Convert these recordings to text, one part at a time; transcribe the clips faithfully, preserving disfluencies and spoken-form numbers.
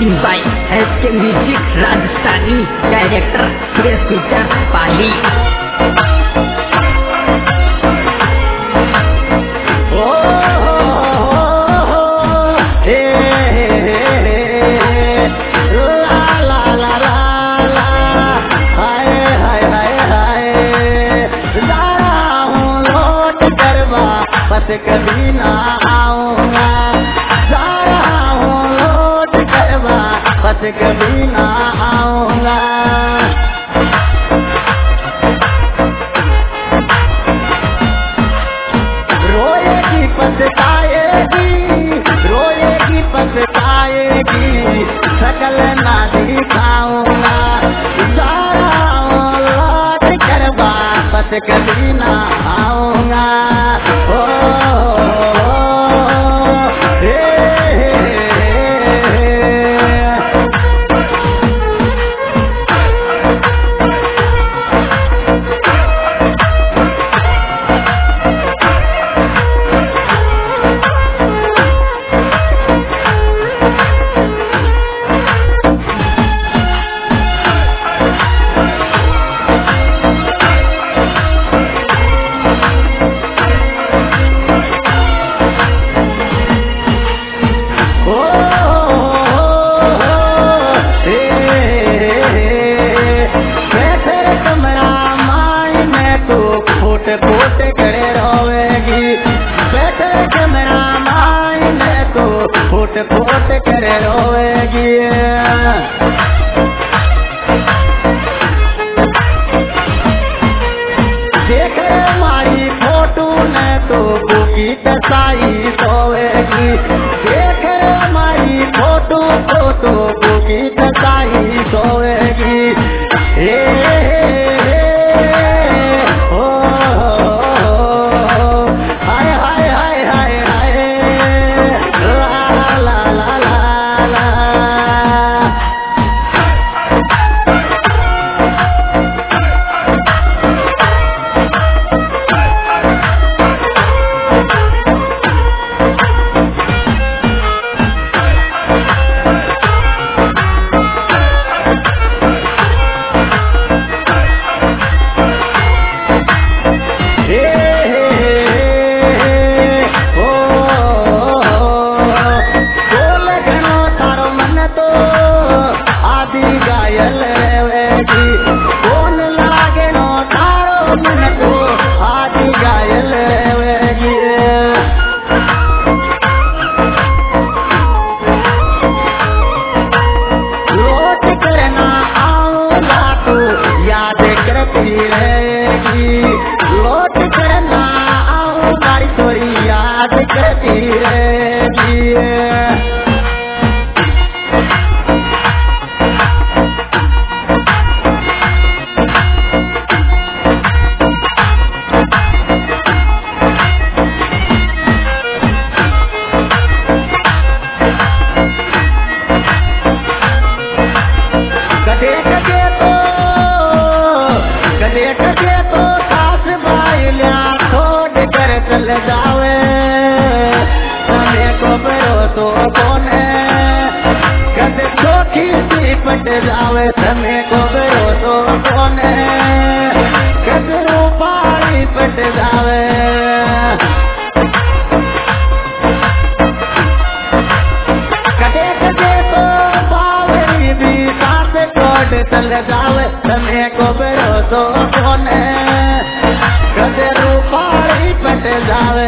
Mixing by S K Music Rajasthani, Director Suresh Gujjar Pali. कभी ना आऊंगा, जा रहा हूँ लौट कर वापस कभी ना आऊंगा। रोएगी पछताएगी, रोएगी पछताएगी, शकल ना दिखाऊंगा, जा रहा हूँ लौट कर वापस कभी ना आऊंगा। कोट करे रोवेगी, बैठे कैमरा माइन तो फुट फुट करे रोवेगी। देख हमारी फोटो ने तो बुकी दसाई सोवेगी, देख हमारी फोटो को तो बुकी दसाई सोवेगी। लौट करना आऊं गाड़ी थोड़ी याद करती रहेगी। कदे कदे तो कदे कदे तो सास बाइलिया छोड़ कर चल जावे, समय को भरोसो कोने कदे चोखी सी पट जावे, समय को भरोसो कोने कदे रूपाली पट जावे। कदे कदे तो बावरी भी सास छोड़ चल जावे, समय को भरोसो कोने कदे रूपाली पट जावे।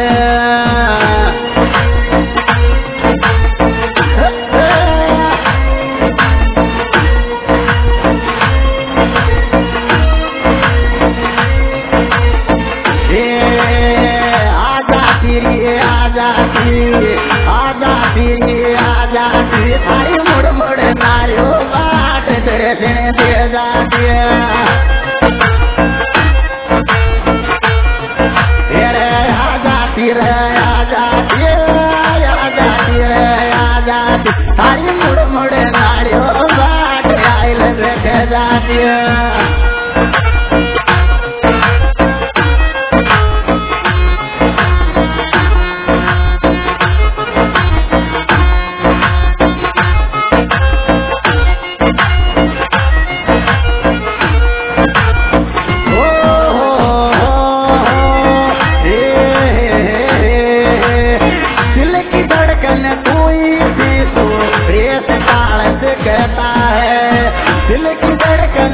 थारी मुड़ मुड़ नारियो बाट तेरे दिन दे जाती है, आ जाती रे आ जाती आ जाती रे आ जाती, थारी मुड़ मुड़ नारियो बाट आइल देख जाती है।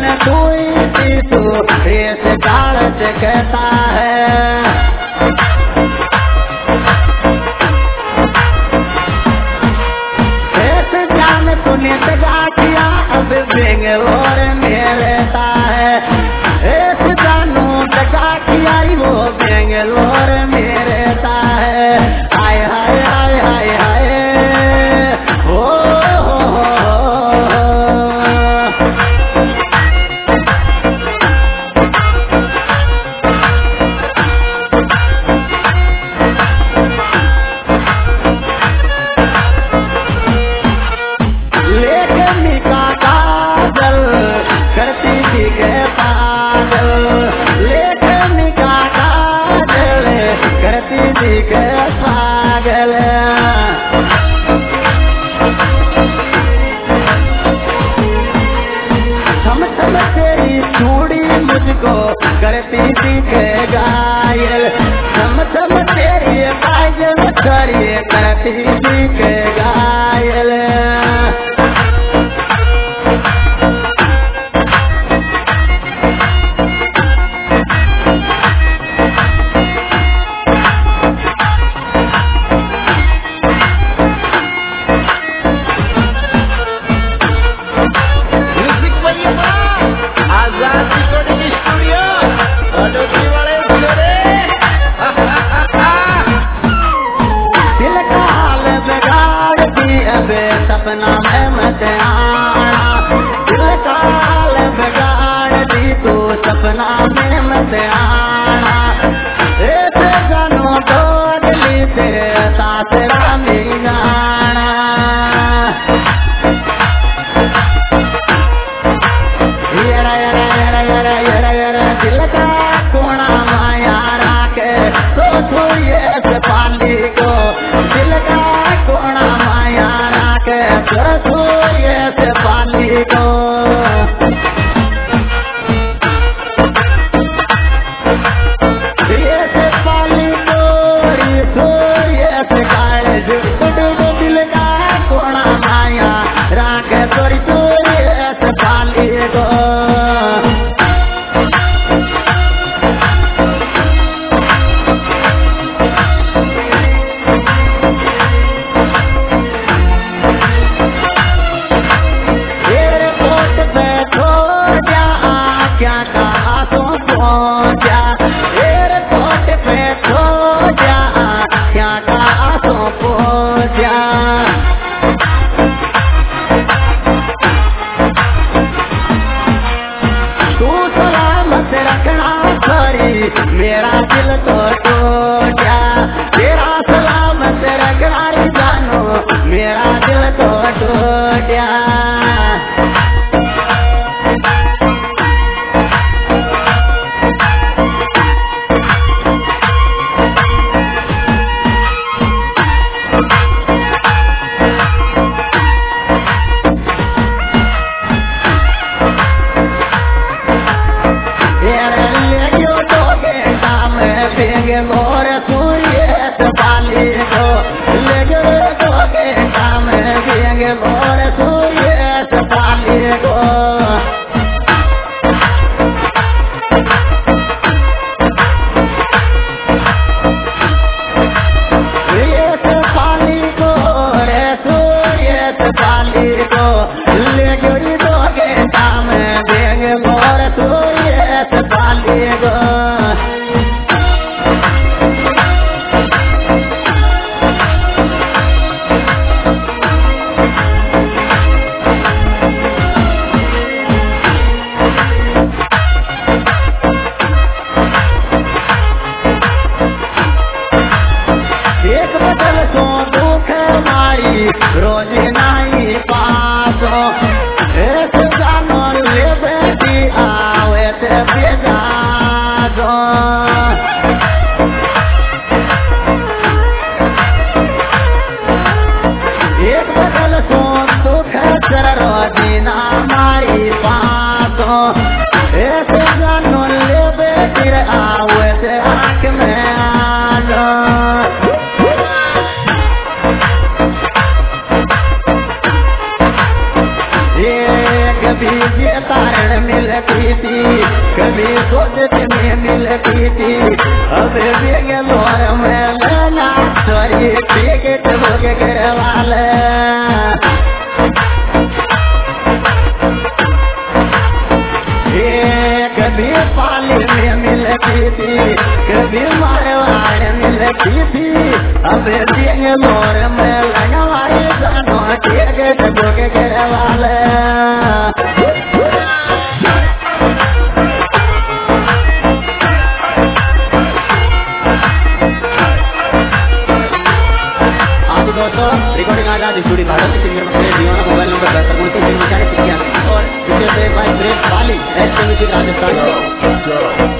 मन तू ही तू इस काल से कहता है। इस जान तूने तगा किया अब बेंगलोर में रहता है। इस जानू तगा किया वो बेंगलोर में रहता है। हाय हाय हाय हाय हाय हो लेखनी का काजल करती थी के पागल। लेखनी का काजल करती थी के पागल। थम थम तेरी चूड़ी मुझको करती थी के घायल। थम थम तेरी पायल करिए करती थी के घायल। सपना में मत आना दिल का हाल बिगाड़ दी तू सपना में मत आना। ऐसे जानू दो दिली तेरे सासरा में जाना। यरा यरा यरा यरा यरा यरा दिल का कोना माया राके तो तू ये से पाली को। दिल का कोना माया राके तो ये से पाली को। ये से पाली को ये से काले जुट दिल का कोना माया राके तोरी तू ये से पाली को। एयरपोर्ट पे छोड़ा क्या कहा तो पहुंचा। एयरपोर्ट पे छोड़ा क्या कहा तो पहुंचा। तू सलामत रखना सॉरी मेरा दिल तो टूटा। तेरा सलामत रखना रे जानो मेरा दिल तो टूटा। मोर सूर्य पाली को लेगे तो के काम देंगे मोर सूर्य पाली को। पाली को रे सूर्य पाली को लेगे तो के काम देंगे मोर सूर्य पाली को। एक बदल सो दुख मारी रोज नहीं पासो। एक जानो ले बेटी आवे ते बेजा दो। एक बदल सो दुख रोज ना मारी पासो। एक जानो ले बेटी आवे ते आँख में आ दो। बीजे कारण मिल मिलती थी, कभी सोचते में मिलती थी, अब बेंगलोर में लेना सॉरी टिकट बुक करवा ले। कभी पाली में मिलती थी, कभी मारवाड़ मिलती थी, अब बेंगलोर में लगवाई दोनों टिकट बुक करवा ले। रिकॉर्डिंग आज आज स्टूडियो भारत के सिंगर में जीवन मोबाइल नंबर दस उनतीस इक्यानवे और राजस्थान।